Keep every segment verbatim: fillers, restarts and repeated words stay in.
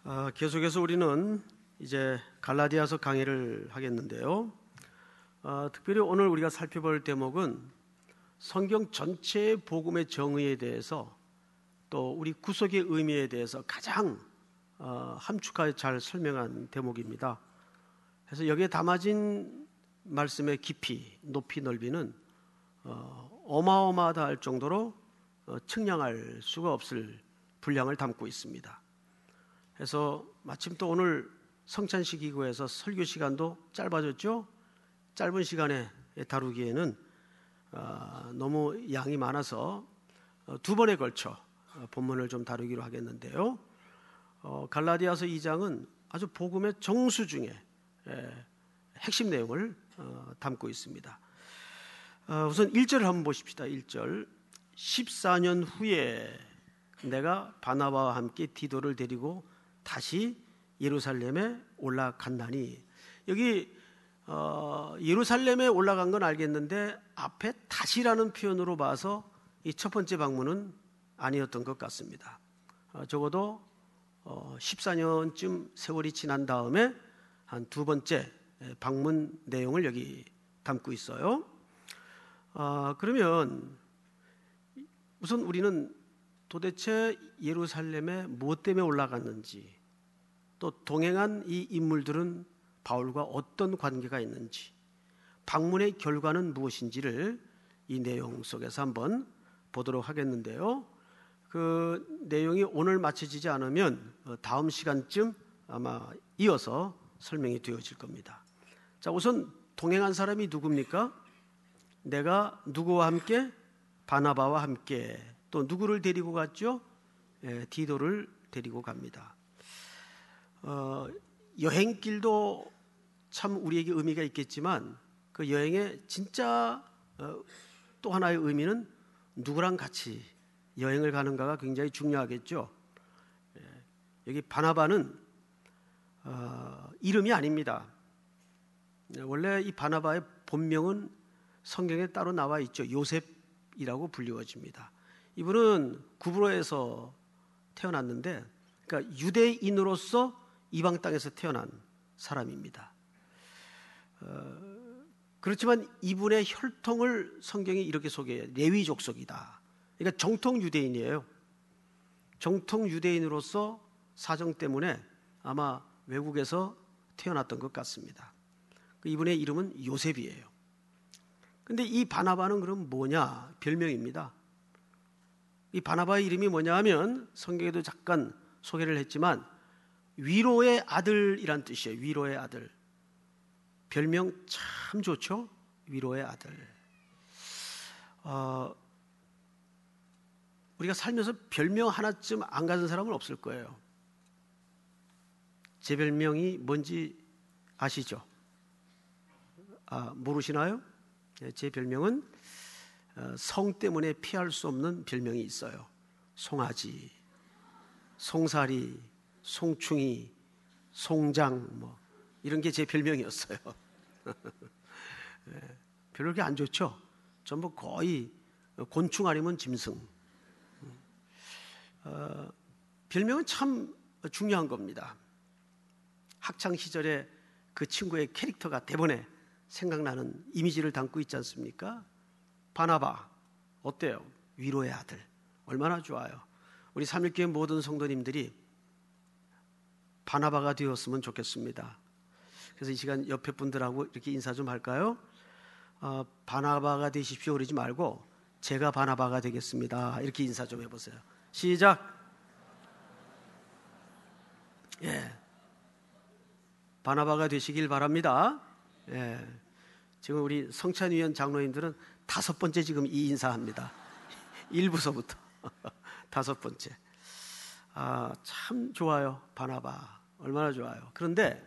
아, 계속해서 우리는 이제 갈라디아서 강의를 하겠는데요. 아, 특별히 오늘 우리가 살펴볼 대목은 성경 전체의 복음의 정의에 대해서 또 우리 구속의 의미에 대해서 가장 어, 함축하게 잘 설명한 대목입니다. 그래서 여기에 담아진 말씀의 깊이, 높이, 넓이는 어, 어마어마하다 할 정도로 어, 측량할 수가 없을 분량을 담고 있습니다. 그래서 마침 또 오늘 성찬식이고해서 설교 시간도 짧아졌죠. 짧은 시간에 다루기에는 어, 너무 양이 많아서 어, 두 번에 걸쳐 어, 본문을 좀 다루기로 하겠는데요. 어, 갈라디아서 이 장은 아주 복음의 정수 중에 에, 핵심 내용을 어, 담고 있습니다. 어, 우선 일 절을 한번 보십시다. 일 절. 십사 년 후에 내가 바나바와 함께 디도를 데리고 다시 예루살렘에 올라간다니. 여기 어, 예루살렘에 올라간 건 알겠는데 앞에 다시라는 표현으로 봐서 이 첫 번째 방문은 아니었던 것 같습니다. 어, 적어도 어, 십사 년쯤 세월이 지난 다음에 한 두 번째 방문 내용을 여기 담고 있어요. 어, 그러면 우선 우리는 도대체 예루살렘에 무엇 때문에 올라갔는지, 또 동행한 이 인물들은 바울과 어떤 관계가 있는지, 방문의 결과는 무엇인지를 이 내용 속에서 한번 보도록 하겠는데요. 그 내용이 오늘 마쳐지지 않으면 다음 시간쯤 아마 이어서 설명이 되어질 겁니다. 자, 우선 동행한 사람이 누굽니까? 내가 누구와 함께? 바나바와 함께. 또 누구를 데리고 갔죠? 예, 디도를 데리고 갑니다. 어, 여행길도 참 우리에게 의미가 있겠지만 그 여행의 진짜 어, 또 하나의 의미는 누구랑 같이 여행을 가는가가 굉장히 중요하겠죠. 예, 여기 바나바는 어, 이름이 아닙니다. 원래 이 바나바의 본명은 성경에 따로 나와 있죠. 요셉이라고 불리워집니다. 이분은 구브로에서 태어났는데, 그러니까 유대인으로서 이방 땅에서 태어난 사람입니다. 어, 그렇지만 이분의 혈통을 성경이 이렇게 소개해요. 레위 족속이다. 그러니까 정통 유대인이에요. 정통 유대인으로서 사정 때문에 아마 외국에서 태어났던 것 같습니다. 이분의 이름은 요셉이에요. 근데 이 바나바는 그럼 뭐냐? 별명입니다. 이 바나바의 이름이 뭐냐 하면 성경에도 잠깐 소개를 했지만 위로의 아들이란 뜻이에요. 위로의 아들. 별명 참 좋죠? 위로의 아들. 어, 우리가 살면서 별명 하나쯤 안 가진 사람은 없을 거예요. 제 별명이 뭔지 아시죠? 아, 모르시나요? 제 별명은 성 때문에 피할 수 없는 별명이 있어요. 송아지, 송사리, 송충이, 송장, 뭐 이런 게 제 별명이었어요. 별로 그렇게 안 좋죠? 전부 거의 곤충 아니면 짐승. 어, 별명은 참 중요한 겁니다. 학창 시절에 그 친구의 캐릭터가 대본에 생각나는 이미지를 담고 있지 않습니까? 바나바 어때요? 위로의 아들. 얼마나 좋아요. 우리 삼일교회 모든 성도님들이 바나바가 되었으면 좋겠습니다. 그래서 이 시간 옆에 분들하고 이렇게 인사 좀 할까요? 어, 바나바가 되십시오 그러지 말고 제가 바나바가 되겠습니다. 이렇게 인사 좀 해보세요. 시작. 예, 바나바가 되시길 바랍니다. 예, 지금 우리 성찬위원 장로님들은 다섯 번째 지금 이 인사합니다. 일 부서부터 다섯 번째. 아, 참 좋아요. 바나바 얼마나 좋아요. 그런데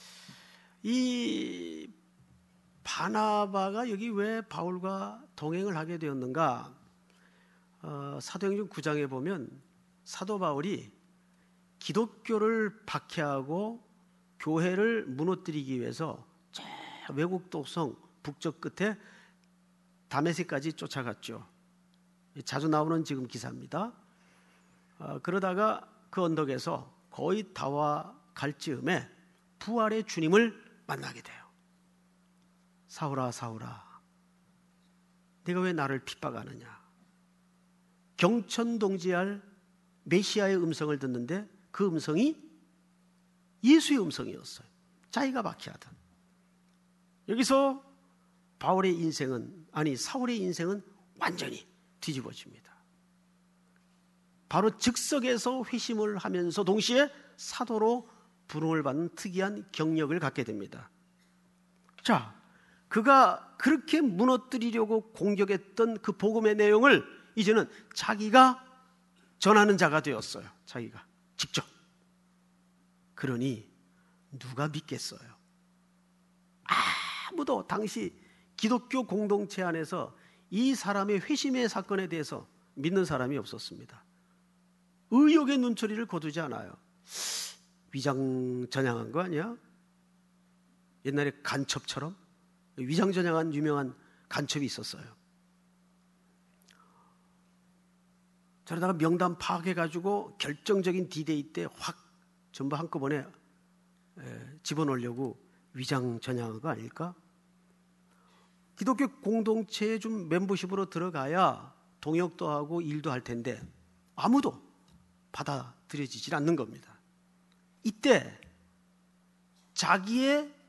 이 바나바가 여기 왜 바울과 동행을 하게 되었는가? 어, 사도행전 구 장에 보면 사도 바울이 기독교를 박해하고 교회를 무너뜨리기 위해서 저 외국 독성 북쪽 끝에 다메섹까지 쫓아갔죠. 자주 나오는 지금 기사입니다. 어, 그러다가 그 언덕에서 거의 다와 갈 즈음에 부활의 주님을 만나게 돼요. 사울아 사울아, 네가 왜 나를 핍박하느냐. 경천동지할 메시아의 음성을 듣는데 그 음성이 예수의 음성이었어요. 자기가 박해하던. 여기서 바울의 인생은, 아니 사울의 인생은 완전히 뒤집어집니다. 바로 즉석에서 회심을 하면서 동시에 사도로 부름을 받는 특이한 경력을 갖게 됩니다. 자, 그가 그렇게 무너뜨리려고 공격했던 그 복음의 내용을 이제는 자기가 전하는 자가 되었어요. 자기가 직접. 그러니 누가 믿겠어요? 아무도 당시 기독교 공동체 안에서 이 사람의 회심의 사건에 대해서 믿는 사람이 없었습니다. 의혹의 눈초리를 거두지 않아요. 위장전향한 거 아니야? 옛날에 간첩처럼 위장전향한 유명한 간첩이 있었어요. 저러다가 명단 파악해가지고 결정적인 디데이 때 확 전부 한꺼번에 집어넣으려고 위장전향한 거 아닐까? 기독교 공동체에 좀 멤버십으로 들어가야 동역도 하고 일도 할 텐데 아무도 받아들여지질 않는 겁니다. 이때 자기의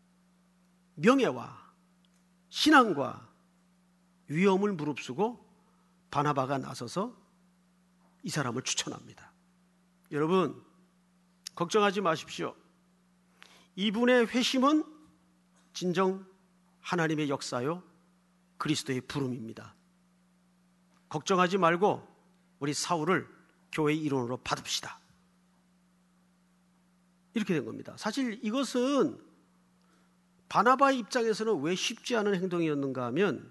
명예와 신앙과 위엄을 무릅쓰고 바나바가 나서서 이 사람을 추천합니다. 여러분, 걱정하지 마십시오. 이분의 회심은 진정 하나님의 역사요, 그리스도의 부름입니다. 걱정하지 말고 우리 사울을 교회의 일원으로 받읍시다. 이렇게 된 겁니다. 사실 이것은 바나바의 입장에서는 왜 쉽지 않은 행동이었는가 하면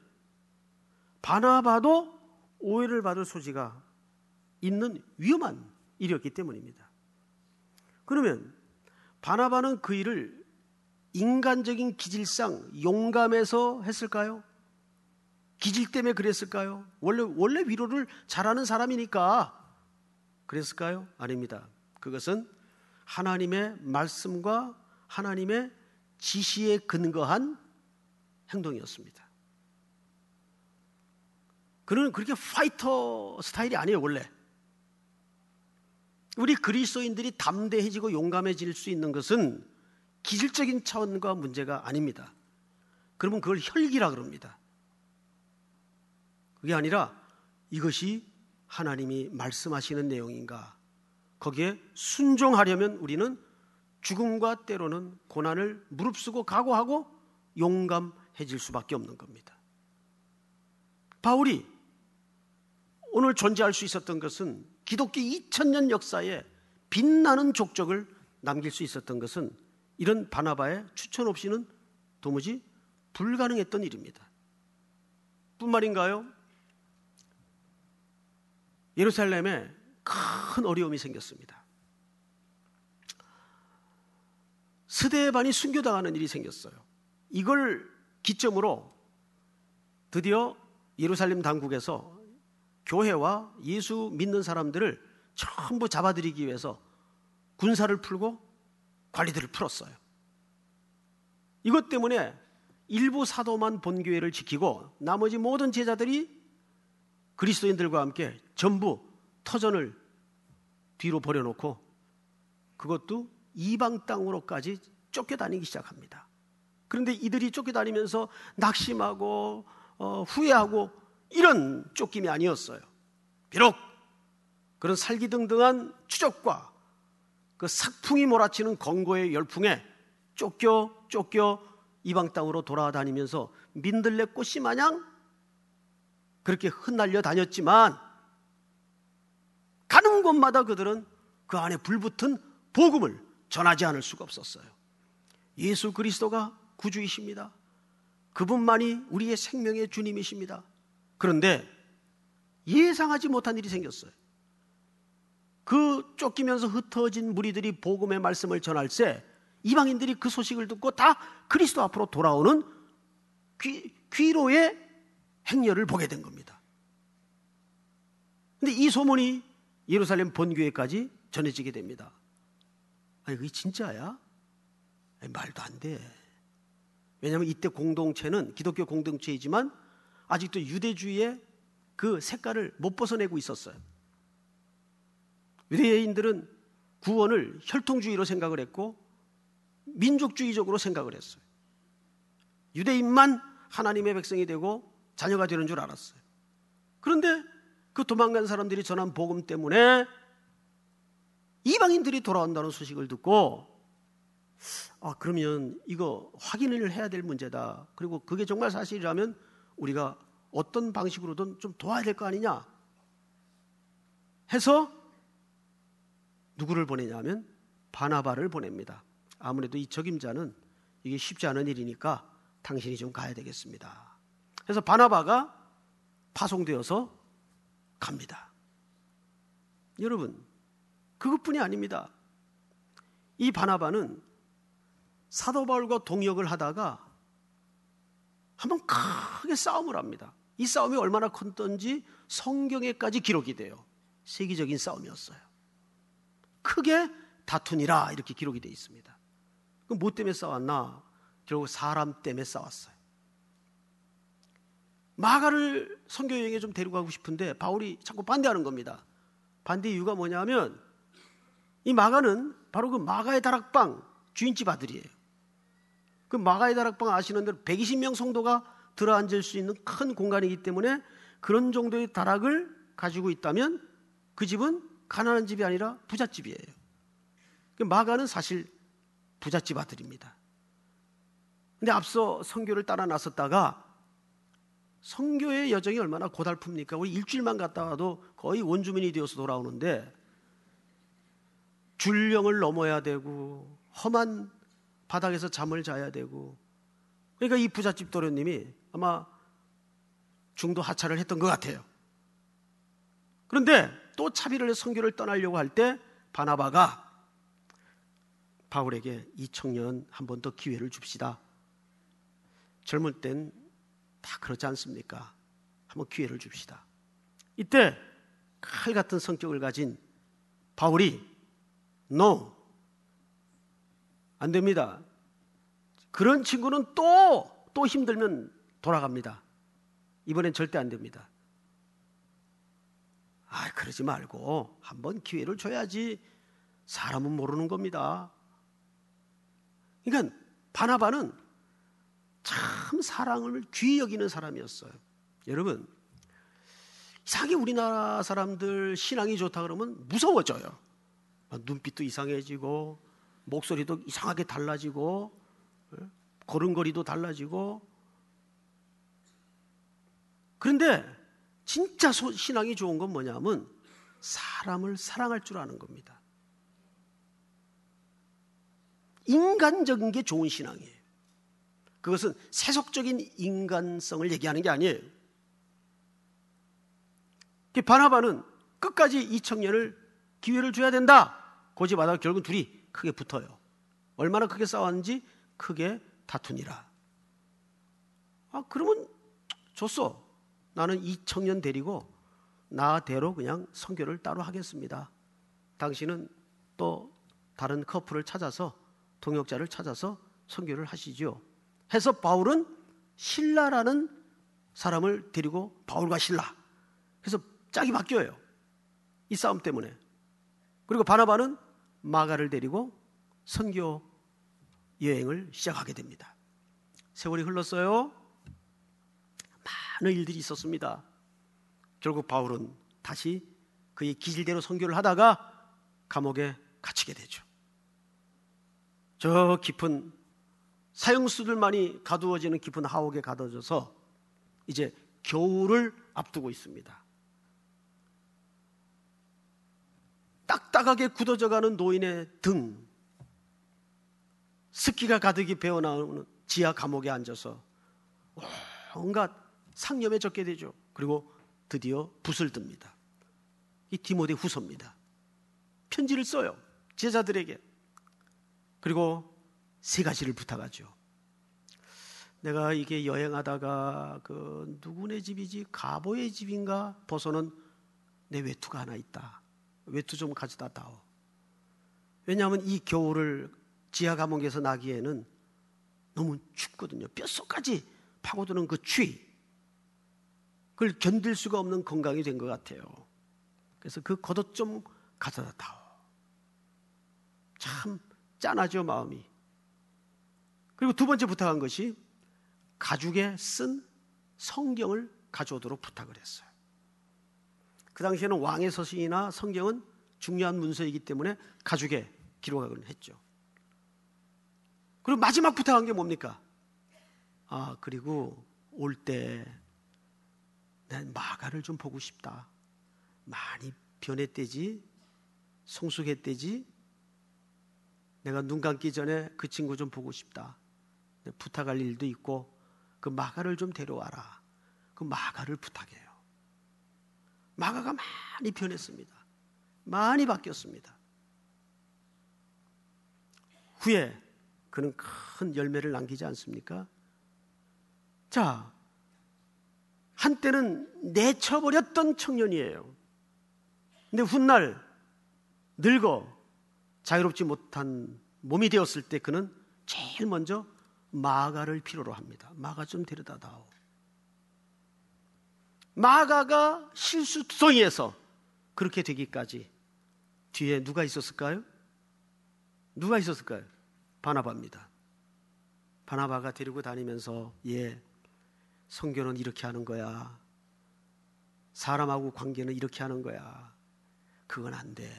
바나바도 오해를 받을 소지가 있는 위험한 일이었기 때문입니다. 그러면 바나바는 그 일을 인간적인 기질상 용감해서 했을까요? 기질 때문에 그랬을까요? 원래, 원래 위로를 잘하는 사람이니까 그랬을까요? 아닙니다. 그것은 하나님의 말씀과 하나님의 지시에 근거한 행동이었습니다. 그는 그렇게 파이터 스타일이 아니에요, 원래. 우리 그리스도인들이 담대해지고 용감해질 수 있는 것은 기질적인 차원과 문제가 아닙니다. 그러면 그걸 혈기라 그럽니다. 그게 아니라 이것이 하나님이 말씀하시는 내용인가, 거기에 순종하려면 우리는 죽음과 때로는 고난을 무릅쓰고 각오하고 용감해질 수밖에 없는 겁니다. 바울이 오늘 존재할 수 있었던 것은, 기독교 이천 년 역사에 빛나는 족적을 남길 수 있었던 것은 이런 바나바의 추천 없이는 도무지 불가능했던 일입니다. 뿐만인가요? 예루살렘에 큰 어려움이 생겼습니다. 스데반이 순교당하는 일이 생겼어요. 이걸 기점으로 드디어 예루살렘 당국에서 교회와 예수 믿는 사람들을 전부 잡아들이기 위해서 군사를 풀고 관리들을 풀었어요. 이것 때문에 일부 사도만 본교회를 지키고 나머지 모든 제자들이 그리스도인들과 함께 전부 터전을 뒤로 버려놓고 그것도 이방 땅으로까지 쫓겨다니기 시작합니다. 그런데 이들이 쫓겨다니면서 낙심하고 어, 후회하고 이런 쫓김이 아니었어요. 비록 그런 살기등등한 추적과 그 삭풍이 몰아치는 권고의 열풍에 쫓겨 쫓겨 이방 땅으로 돌아다니면서 민들레 꽃이 마냥 그렇게 흩날려 다녔지만 가는 곳마다 그들은 그 안에 불붙은 복음을 전하지 않을 수가 없었어요. 예수 그리스도가 구주이십니다. 그분만이 우리의 생명의 주님이십니다. 그런데 예상하지 못한 일이 생겼어요. 그 쫓기면서 흩어진 무리들이 복음의 말씀을 전할 때 이방인들이 그 소식을 듣고 다 그리스도 앞으로 돌아오는 귀, 귀로의 행렬을 보게 된 겁니다. 그런데 이 소문이 예루살렘 본교회까지 전해지게 됩니다. 아니 그게 진짜야? 아니, 말도 안 돼. 왜냐하면 이때 공동체는 기독교 공동체이지만 아직도 유대주의의 그 색깔을 못 벗어내고 있었어요. 유대인들은 구원을 혈통주의로 생각을 했고 민족주의적으로 생각을 했어요. 유대인만 하나님의 백성이 되고 자녀가 되는 줄 알았어요. 그런데 그 도망간 사람들이 전한 복음 때문에 이방인들이 돌아온다는 소식을 듣고 아 그러면 이거 확인을 해야 될 문제다. 그리고 그게 정말 사실이라면 우리가 어떤 방식으로든 좀 도와야 될 거 아니냐 해서 누구를 보내냐면 바나바를 보냅니다. 아무래도 이 적임자는 이게 쉽지 않은 일이니까 당신이 좀 가야 되겠습니다. 그래서 바나바가 파송되어서 갑니다. 여러분 그것뿐이 아닙니다. 이 바나바는 사도 바울과 동역을 하다가 한번 크게 싸움을 합니다. 이 싸움이 얼마나 컸던지 성경에까지 기록이 돼요. 세계적인 싸움이었어요. 크게 다투니라 이렇게 기록이 되어 있습니다. 그럼 뭐 때문에 싸웠나? 결국 사람 때문에 싸웠어요. 마가를 선교여행에 좀 데리고 가고 싶은데 바울이 자꾸 반대하는 겁니다. 반대 이유가 뭐냐면 이 마가는 바로 그 마가의 다락방 주인집 아들이에요. 그 마가의 다락방 아시는 대로 백이십 명 성도가 들어앉을 수 있는 큰 공간이기 때문에 그런 정도의 다락을 가지고 있다면 그 집은 가난한 집이 아니라 부잣집이에요. 그 마가는 사실 부잣집 아들입니다. 근데 앞서 선교를 따라 나섰다가 선교의 여정이 얼마나 고달픕니까? 우리 일주일만 갔다 와도 거의 원주민이 되어서 돌아오는데 줄령을 넘어야 되고 험한 바닥에서 잠을 자야 되고 그러니까 이 부잣집 도련님이 아마 중도 하차를 했던 것 같아요. 그런데 또 차비를 해서 선교를 떠나려고 할 때 바나바가 바울에게 이 청년 한 번 더 기회를 줍시다. 젊을 땐 다 그렇지 않습니까? 한번 기회를 줍시다. 이때 칼 같은 성격을 가진 바울이 No, 안 됩니다. 그런 친구는 또, 또 힘들면 돌아갑니다. 이번엔 절대 안 됩니다. 아, 그러지 말고 한번 기회를 줘야지. 사람은 모르는 겁니다. 그러니까 바나바는 참 사랑을 귀히 여기는 사람이었어요. 여러분, 이상하게 우리나라 사람들 신앙이 좋다 그러면 무서워져요. 눈빛도 이상해지고 목소리도 이상하게 달라지고 걸음걸이도 달라지고. 그런데 진짜 신앙이 좋은 건 뭐냐면 사람을 사랑할 줄 아는 겁니다. 인간적인 게 좋은 신앙이에요. 그것은 세속적인 인간성을 얘기하는 게 아니에요. 바나바는 끝까지 이 청년을 기회를 줘야 된다. 고집하다가 결국 둘이 크게 붙어요. 얼마나 크게 싸웠는지 크게 다투니라. 아, 그러면 줬어. 나는 이 청년 데리고 나대로 그냥 선교를 따로 하겠습니다. 당신은 또 다른 커플을 찾아서 동역자를 찾아서 선교를 하시죠. 해서 바울은 실라라는 사람을 데리고 바울과 실라. 그래서 짝이 바뀌어요. 이 싸움 때문에. 그리고 바나바는 마가를 데리고 선교 여행을 시작하게 됩니다. 세월이 흘렀어요. 많은 일들이 있었습니다. 결국 바울은 다시 그의 기질대로 선교를 하다가 감옥에 갇히게 되죠. 저 깊은 사형수들만이 가두어지는 깊은 하옥에 가둬져서 이제 겨울을 앞두고 있습니다. 딱딱하게 굳어져가는 노인의 등, 습기가 가득히 배어나오는 지하 감옥에 앉아서 온갖 상념에 젖게 되죠. 그리고 드디어 붓을 듭니다. 이 디모데 후서입니다. 편지를 써요. 제자들에게. 그리고 세 가지를 부탁하죠. 내가 이게 여행하다가 그 누구네 집이지 가보의 집인가 벗어는 내 외투가 하나 있다. 외투 좀 가져다 다오. 왜냐하면 이 겨울을 지하 감옥에서 나기에는 너무 춥거든요. 뼛속까지 파고드는 그 추위, 그걸 견딜 수가 없는 건강이 된 것 같아요. 그래서 그 겉옷 좀 가져다 다오. 참 짠하죠, 마음이. 그리고 두 번째 부탁한 것이 가죽에 쓴 성경을 가져오도록 부탁을 했어요. 그 당시에는 왕의 서신이나 성경은 중요한 문서이기 때문에 가죽에 기록하곤 했죠. 그리고 마지막 부탁한 게 뭡니까? 아, 그리고 올 때 난 마가를 좀 보고 싶다. 많이 변했대지, 성숙했대지. 내가 눈 감기 전에 그 친구 좀 보고 싶다. 부탁할 일도 있고 그 마가를 좀 데려와라. 그 마가를 부탁해요. 마가가 많이 변했습니다. 많이 바뀌었습니다. 후에 그는 큰 열매를 남기지 않습니까? 자, 한때는 내쳐버렸던 청년이에요. 근데 훗날 늙어 자유롭지 못한 몸이 되었을 때 그는 제일 먼저 마가를 필요로 합니다. 마가 좀 데려다 다오. 마가가 실수투성이에서 그렇게 되기까지 뒤에 누가 있었을까요? 누가 있었을까요? 바나바입니다. 바나바가 데리고 다니면서 예, 성경은 이렇게 하는 거야. 사람하고 관계는 이렇게 하는 거야. 그건 안 돼.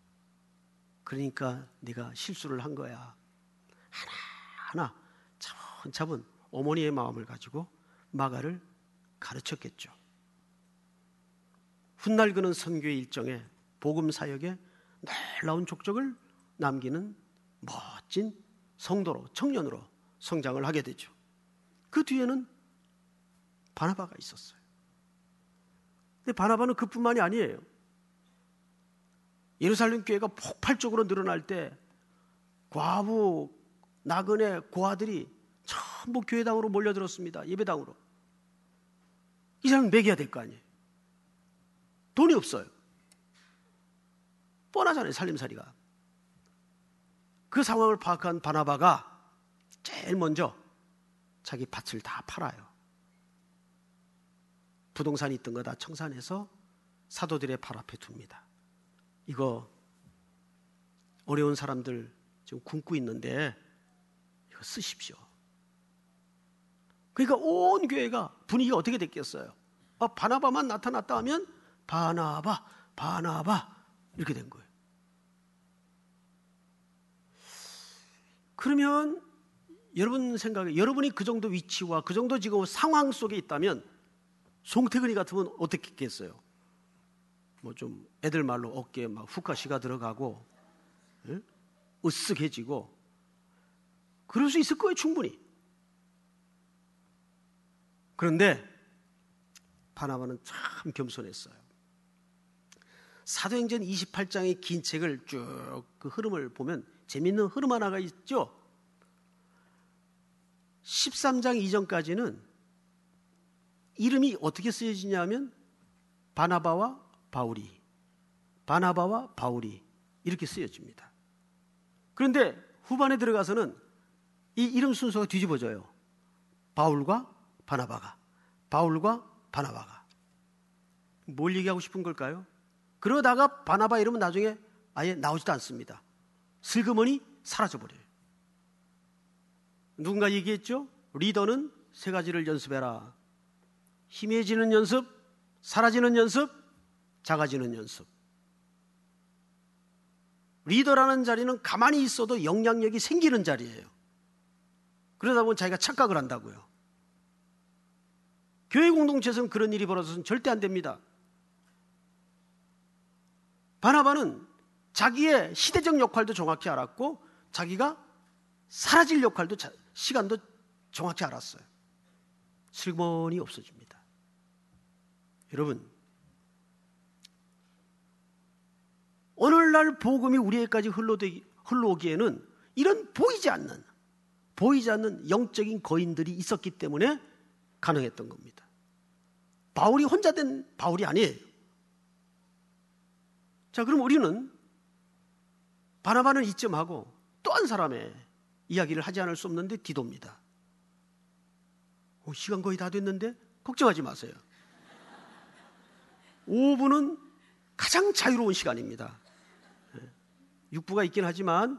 그러니까 네가 실수를 한 거야. 하나하나 차분차분 어머니의 마음을 가지고 마가를 가르쳤겠죠. 훗날 그는 선교의 일정에 복음 사역에 놀라운 족적을 남기는 멋진 성도로, 청년으로 성장을 하게 되죠. 그 뒤에는 바나바가 있었어요. 근데 바나바는 그뿐만이 아니에요. 예루살렘 교회가 폭발적으로 늘어날 때 과부, 나그네, 고아들이 전부 교회당으로 몰려들었습니다. 예배당으로. 이 사람은 먹여야 될 거 아니에요. 돈이 없어요. 뻔하잖아요, 살림살이가. 그 상황을 파악한 바나바가 제일 먼저 자기 밭을 다 팔아요. 부동산이 있던 거 다 청산해서 사도들의 발 앞에 둡니다. 이거 어려운 사람들 지금 굶고 있는데 이거 쓰십시오. 그러니까 온 교회가 분위기가 어떻게 됐겠어요? 아, 바나바만 나타났다 하면 바나바, 바나바 이렇게 된 거예요. 그러면 여러분 생각에 여러분이 그 정도 위치와 그 정도 지금 상황 속에 있다면 송태근이 같으면 어떻게 했겠어요? 뭐 좀 애들 말로 어깨에 막 후카시가 들어가고 예? 으쓱해지고 그럴 수 있을 거예요, 충분히. 그런데 바나바는 참 겸손했어요. 사도행전 이십팔 장의 긴 책을 쭉 그 흐름을 보면 재미있는 흐름 하나가 있죠. 십삼 장 이전까지는 이름이 어떻게 쓰여지냐면 바나바와 바울이, 바나바와 바울이 이렇게 쓰여집니다. 그런데 후반에 들어가서는 이 이름 순서가 뒤집어져요. 바울과 바나바가, 바울과 바나바가. 뭘 얘기하고 싶은 걸까요? 그러다가 바나바 이름은 나중에 아예 나오지도 않습니다. 슬그머니 사라져버려요. 누군가 얘기했죠? 리더는 세 가지를 연습해라. 희미해지는 연습, 사라지는 연습, 작아지는 연습. 리더라는 자리는 가만히 있어도 영향력이 생기는 자리예요. 그러다 보면 자기가 착각을 한다고요. 교회 공동체에서는 그런 일이 벌어져서는 절대 안 됩니다. 바나바는 자기의 시대적 역할도 정확히 알았고 자기가 사라질 역할도 시간도 정확히 알았어요. 슬그머니 없어집니다. 여러분, 오늘날 복음이 우리에게까지 흘러오기에는 이런 보이지 않는 보이지 않는 영적인 거인들이 있었기 때문에 가능했던 겁니다. 바울이 혼자 된 바울이 아니에요. 자, 그럼 우리는 바나바는 이쯤하고 또 한 사람의 이야기를 하지 않을 수 없는데 디도입니다. 오, 시간 거의 다 됐는데 걱정하지 마세요. 오 분은 가장 자유로운 시간입니다. 육 부가 있긴 하지만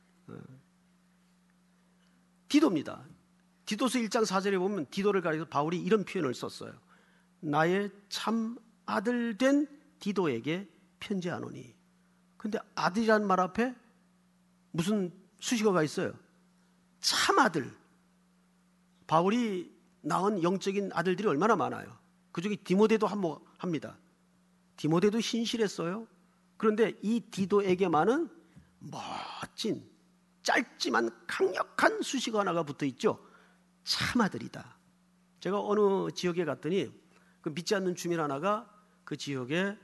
디도입니다. 디도서 일 장 사 절에 보면 디도를 가리켜서 바울이 이런 표현을 썼어요. 나의 참 아들 된 디도에게 편지하노니. 근데 아들이라는 말 앞에 무슨 수식어가 있어요? 참 아들. 바울이 낳은 영적인 아들들이 얼마나 많아요. 그중에 디모데도 합니다. 디모데도 신실했어요. 그런데 이 디도에게만은 멋진 짧지만 강력한 수식어 하나가 붙어 있죠. 참 아들이다. 제가 어느 지역에 갔더니 그 믿지 않는 주민 하나가 그 지역에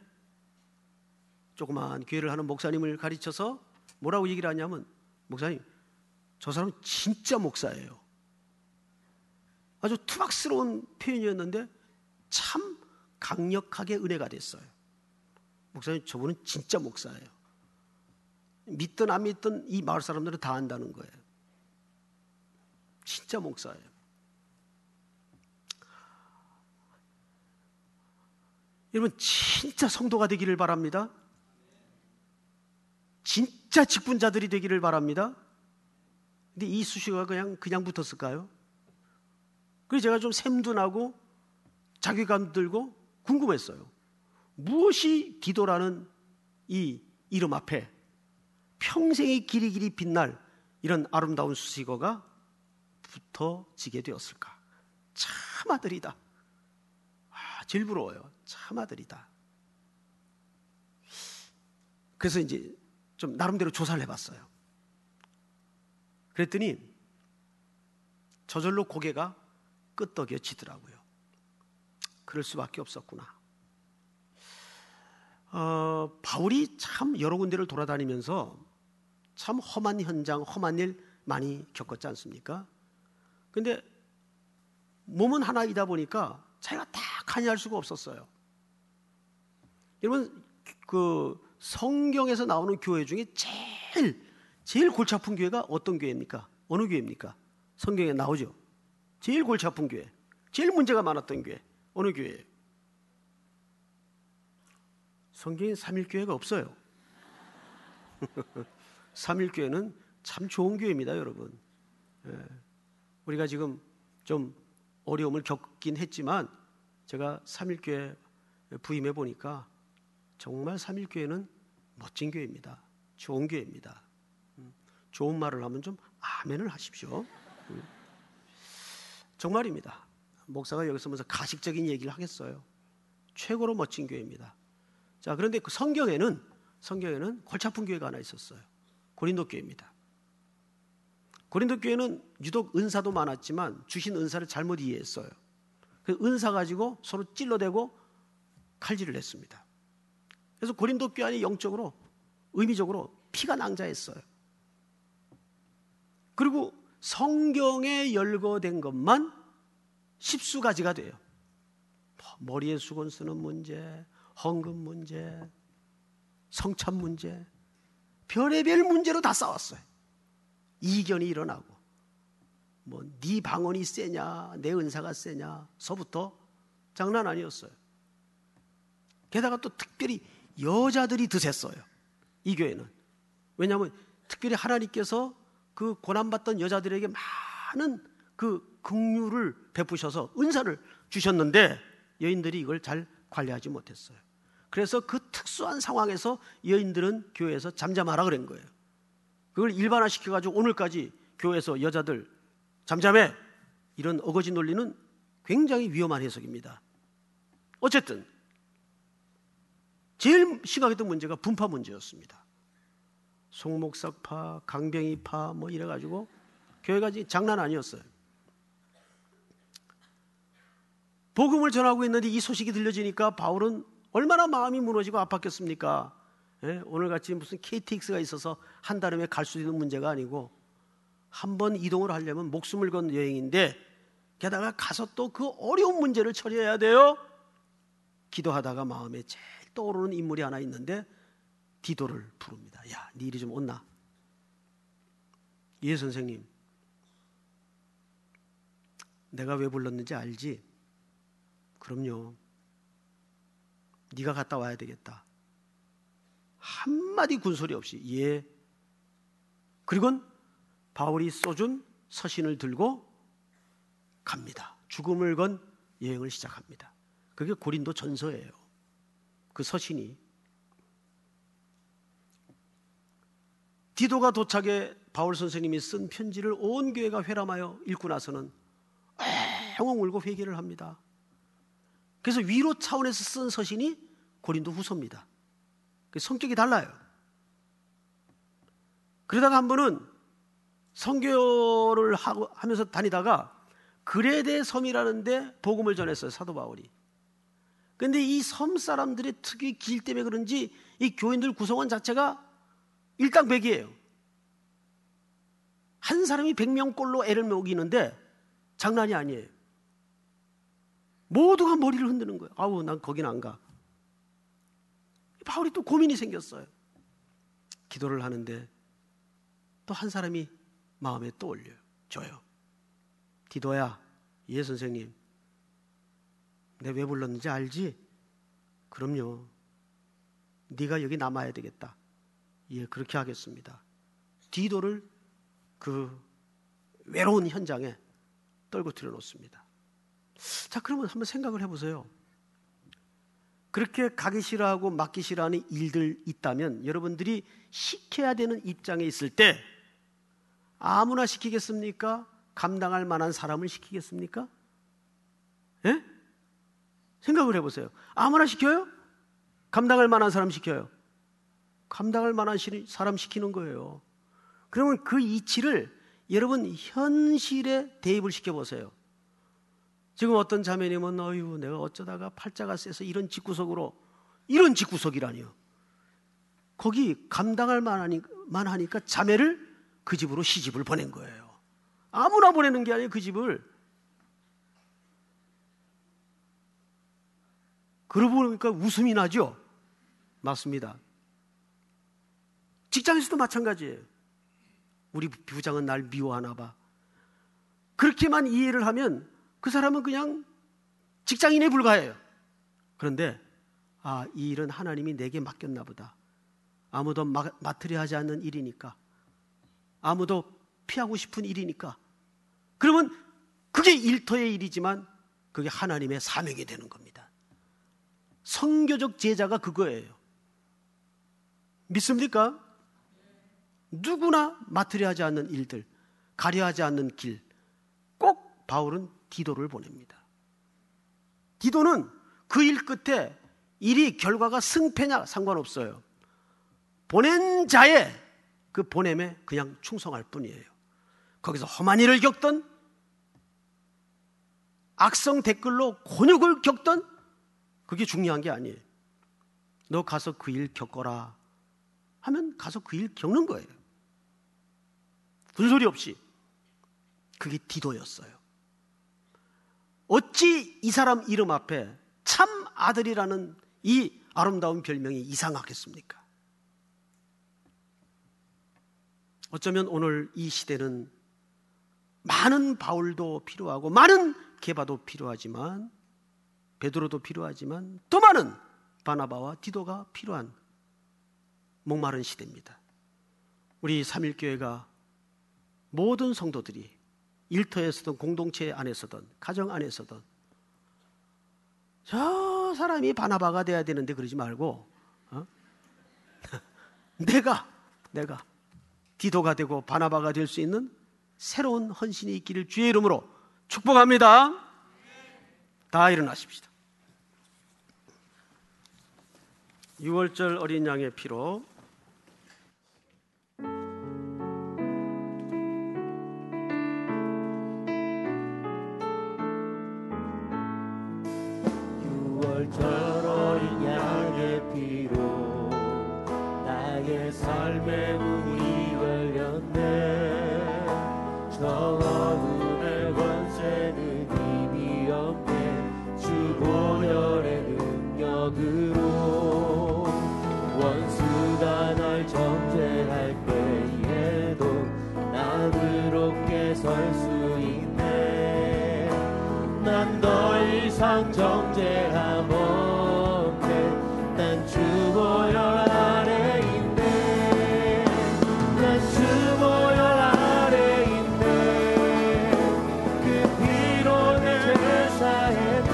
조그만 교회를 하는 목사님을 가르쳐서 뭐라고 얘기를 하냐면, 목사님, 저 사람은 진짜 목사예요. 아주 투박스러운 표현이었는데 참 강력하게 은혜가 됐어요. 목사님, 저분은 진짜 목사예요. 믿든 안 믿든 이 마을 사람들은 다 안다는 거예요. 진짜 목사예요. 여러분, 진짜 성도가 되기를 바랍니다. 진짜 직분자들이 되기를 바랍니다. 근데 이 수식어가 그냥 그냥 붙었을까요? 그래서 제가 좀 샘둔하고 자괴감 들고 궁금했어요. 무엇이 디도라는 이 이름 앞에 평생이 길이 길이 빛날 이런 아름다운 수식어가 붙어지게 되었을까? 참 아들이다. 아, 제일 부러워요. 참 아들이다. 그래서 이제 좀 나름대로 조사를 해봤어요. 그랬더니 저절로 고개가 끄덕여지더라고요. 그럴 수밖에 없었구나. 어, 바울이 참 여러 군데를 돌아다니면서 참 험한 현장, 험한 일 많이 겪었지 않습니까? 근데 몸은 하나이다 보니까 자기가 다 관여할 수가 없었어요. 여러분, 그 성경에서 나오는 교회 중에 제일 제일 골치 아픈 교회가 어떤 교회입니까? 어느 교회입니까? 성경에 나오죠. 제일 골치 아픈 교회, 제일 문제가 많았던 교회 어느 교회예요? 성경에 삼일교회가 없어요. 삼일교회는 참 좋은 교회입니다, 여러분. 예. 우리가 지금 좀 어려움을 겪긴 했지만 제가 삼일교회 부임해 보니까 정말 삼일교회는 멋진 교회입니다. 좋은 교회입니다. 음, 좋은 말을 하면 좀 아멘을 하십시오. 음. 정말입니다. 목사가 여기서 무슨 가식적인 얘기를 하겠어요. 최고로 멋진 교회입니다. 자, 그런데 그 성경에는 성경에는 골치 아픈 교회가 하나 있었어요. 고린도 교회입니다. 고린도 교회는 유독 은사도 많았지만 주신 은사를 잘못 이해했어요. 그 은사 가지고 서로 찔러대고 칼질을 했습니다. 그래서 고린도 교회 안이 영적으로 의미적으로 피가 낭자했어요. 그리고 성경에 열거된 것만 십수 가지가 돼요. 머리에 수건 쓰는 문제, 헌금 문제, 성찬 문제, 별의별 문제로 다 싸웠어요. 이견이 일어나고, 뭐 네 방언이 세냐, 내 은사가 세냐, 서부터 장난 아니었어요. 게다가 또 특별히 여자들이 드셌어요. 이 교회는. 왜냐하면 특별히 하나님께서 그 고난받던 여자들에게 많은 그 긍휼을 베푸셔서 은사를 주셨는데 여인들이 이걸 잘 관리하지 못했어요. 그래서 그 특수한 상황에서 여인들은 교회에서 잠잠하라 그런 거예요. 그걸 일반화시켜가지고 오늘까지 교회에서 여자들 잠잠해, 이런 어거지 논리는 굉장히 위험한 해석입니다. 어쨌든 제일 심각했던 문제가 분파 문제였습니다. 송목사파, 강병희파 뭐 이래가지고 교회가 장난 아니었어요. 복음을 전하고 있는데 이 소식이 들려지니까 바울은 얼마나 마음이 무너지고 아팠겠습니까? 예? 오늘같이 무슨 케이티엑스가 있어서 한 달에 갈 수 있는 문제가 아니고 한 번 이동을 하려면 목숨을 건 여행인데 게다가 가서 또 그 어려운 문제를 처리해야 돼요. 기도하다가 마음에 제일 떠오르는 인물이 하나 있는데 디도를 부릅니다. 야, 네 일이 좀 온나? 예 선생님, 내가 왜 불렀는지 알지? 그럼요. 네가 갔다 와야 되겠다. 한마디 군소리 없이 예. 그리고는 바울이 써준 서신을 들고 갑니다. 죽음을 건 여행을 시작합니다. 그게 고린도 전서예요. 그 서신이. 디도가 도착해 바울 선생님이 쓴 편지를 온 교회가 회람하여 읽고 나서는 엉엉 울고 회개를 합니다. 그래서 위로 차원에서 쓴 서신이 고린도 후서입니다. 성격이 달라요. 그러다가 한 번은 선교를 하고 하면서 다니다가 그레데 섬이라는 데 복음을 전했어요, 사도 바울이. 그런데 이 섬 사람들의 특유의 길 때문에 그런지 이 교인들 구성원 자체가 일당백이에요. 한 사람이 백 명꼴로 애를 먹이는데 장난이 아니에요. 모두가 머리를 흔드는 거예요. 아우, 난 거긴 안 가. 바울이 또 고민이 생겼어요. 기도를 하는데 또 한 사람이 마음에 떠올려요. 저요. 디도야, 예 선생님, 내가 왜 불렀는지 알지? 그럼요. 네가 여기 남아야 되겠다. 예, 그렇게 하겠습니다. 디도를 그 외로운 현장에 떨구뜨려 놓습니다. 자, 그러면 한번 생각을 해보세요. 그렇게 가기 싫어하고 맡기 싫어하는 일들 있다면 여러분들이 시켜야 되는 입장에 있을 때 아무나 시키겠습니까? 감당할 만한 사람을 시키겠습니까? 예? 생각을 해보세요. 아무나 시켜요? 감당할 만한 사람 시켜요. 감당할 만한 사람 시키는 거예요. 그러면 그 이치를 여러분 현실에 대입을 시켜보세요. 지금 어떤 자매님은 어휴, 내가 어쩌다가 팔자가 세서 이런 집구석으로, 이런 집구석이라니요. 거기 감당할 만하니까 자매를 그 집으로 시집을 보낸 거예요. 아무나 보내는 게 아니에요, 그 집을. 그러고 보니까 웃음이 나죠? 맞습니다. 직장에서도 마찬가지예요. 우리 부장은 날 미워하나 봐. 그렇게만 이해를 하면 그 사람은 그냥 직장인에 불과해요. 그런데 아, 이 일은 하나님이 내게 맡겼나 보다. 아무도 마, 맡으려 하지 않는 일이니까, 아무도 피하고 싶은 일이니까, 그러면 그게 일터의 일이지만 그게 하나님의 사명이 되는 겁니다. 선교적 제자가 그거예요. 믿습니까? 누구나 맡으려 하지 않는 일들, 가려 하지 않는 길, 꼭 바울은 디도를 보냅니다. 디도는 그 일 끝에 일이 결과가 승패냐 상관없어요. 보낸 자의 그 보냄에 그냥 충성할 뿐이에요. 거기서 험한 일을 겪던, 악성 댓글로 곤욕을 겪던, 그게 중요한 게 아니에요. 너 가서 그 일 겪어라 하면 가서 그 일 겪는 거예요. 군소리 없이. 그게 디도였어요. 어찌 이 사람 이름 앞에 참 아들이라는 이 아름다운 별명이 이상하겠습니까? 어쩌면 오늘 이 시대는 많은 바울도 필요하고 많은 게바도 필요하지만, 베드로도 필요하지만 더 많은 바나바와 디도가 필요한 목마른 시대입니다. 우리 삼일교회가 모든 성도들이 일터에서든 공동체 안에서든 가정 안에서든 저 사람이 바나바가 돼야 되는데 그러지 말고 어? 내가 내가 디도가 되고 바나바가 될 수 있는 새로운 헌신이 있기를 주의 이름으로 축복합니다. 다 일어나십시다. 유월절 어린 양의 피로 유월절 어린 양의 피로 나의 삶의 문이 열렸네. 저 어둠의 권세는 힘이 없네. 주 보혈의 능력으로 원수가 날 정죄할 때에도 나는 설 수 있네. 난 더 이상 정죄함 없네. 난 주 보혈 아래 있네. 난 주 보혈 아래 있네. 그 피로 내 죄 사했네.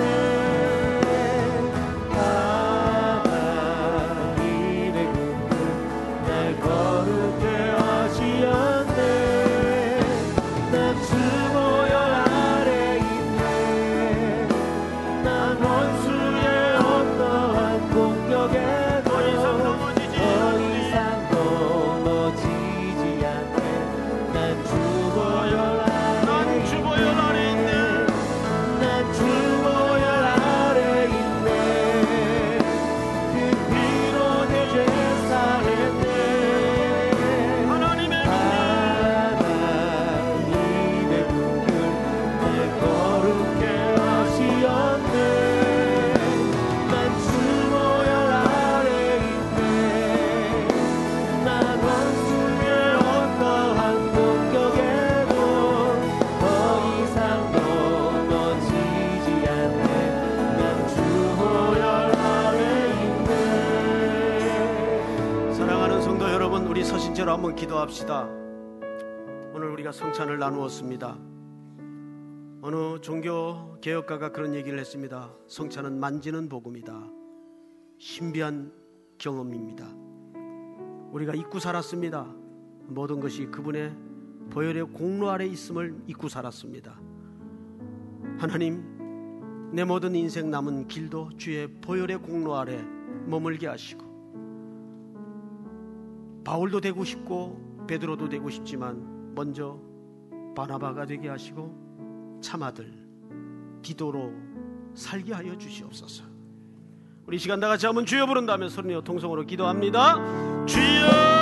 하나님의 긍휼 날 거룩해 하시었네. 난 주 보혈 아래 있네. 난 원수의 어떠한 공격에도 더 이상 넘어지지 않네. 난 주 보혈 아래 있네. 난 주 보혈 아래 있네. 그 피로 내 죄 사했네. 하나님의 하나님의 긍휼 날 거룩해 하시었네. 난 주 보혈 아래 있네. 난 원수의 어떠한 공격에도 더 이상 넘어지지 않네. 난 주 보혈 아래 있네. 사랑하는 성도 여러분, 우리 서신처럼 한번 기도합시다. 오늘 우리가 성찬을 나누었습니다. 어느 종교 개혁가가 그런 얘기를 했습니다. 성찬은 만지는 복음이다. 신비한 경험입니다. 우리가 잊고 살았습니다. 모든 것이 그분의 보혈의 공로 아래 있음을 잊고 살았습니다. 하나님, 내 모든 인생 남은 길도 주의 보혈의 공로 아래 머물게 하시고, 바울도 되고 싶고 베드로도 되고 싶지만 먼저 바나바가 되게 하시고 참아들 디도로 살게 하여 주시옵소서. 우리 시간 다 같이 한번 주여 부른다면 소리내어 통성으로 기도합니다. 주여!